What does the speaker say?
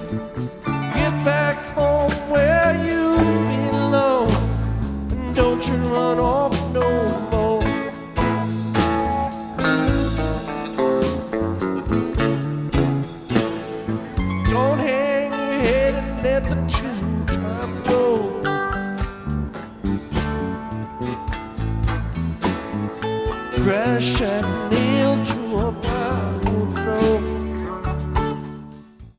Get back home where you belong, and don't you run off no more. Don't hang your head and let the two-time go. Crash and nailed to a